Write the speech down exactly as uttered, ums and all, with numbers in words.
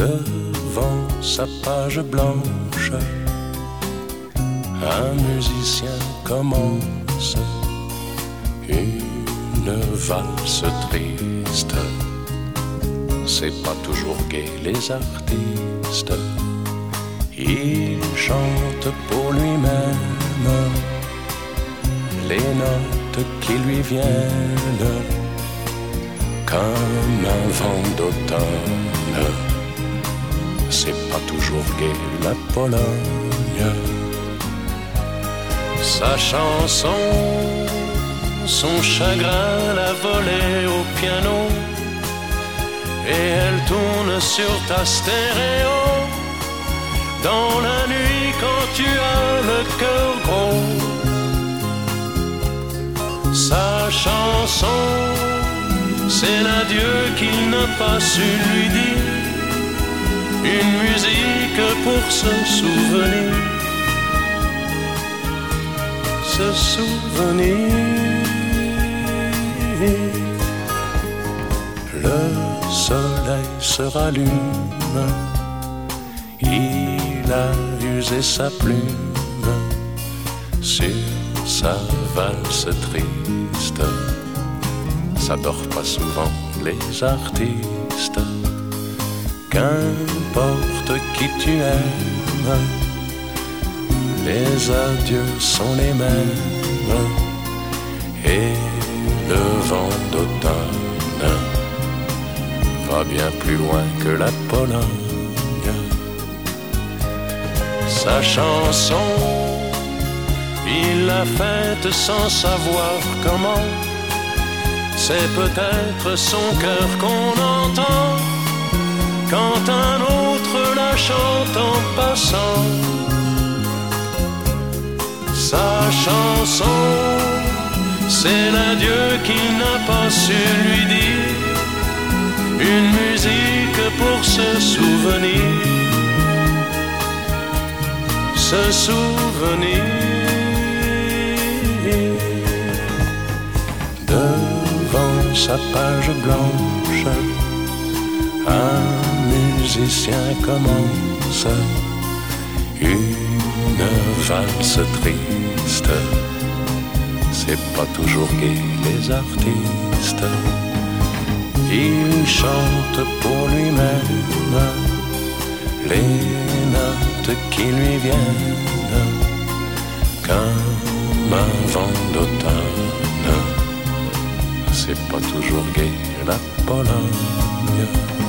Devant sa page blanche, un musicien commence une valse triste. C'est pas toujours gai les artistes. Il chante pour lui-même les notes qui lui viennent comme un vent d'automne. C'est pas toujours gai la Pologne. Sa chanson, son chagrin l'a volé au piano, et elle tourne sur ta stéréo dans la nuit quand tu as le cœur gros. Sa chanson, c'est l'adieu qu'il n'a pas su lui dire, une musique pour se souvenir, se souvenir. Le soleil se rallume, il a usé sa plume sur sa valse triste. Ça dort pas souvent les artistes. Qu'importe qui tu aimes, les adieux sont les mêmes, et le vent d'automne va bien plus loin que la Pologne. Sa chanson, il l'a faite sans savoir comment. C'est peut-être son cœur qu'on entend quand un autre la chante en passant. Sa chanson, c'est l'adieu qu'il n'a pas su lui dire, une musique pour se souvenir, se souvenir. Devant sa page blanche, un musicien commence une valse triste. C'est pas toujours gai les artistes. Il chante pour lui-même les notes qui lui viennent comme un vent d'automne. C'est pas toujours gai la Pologne.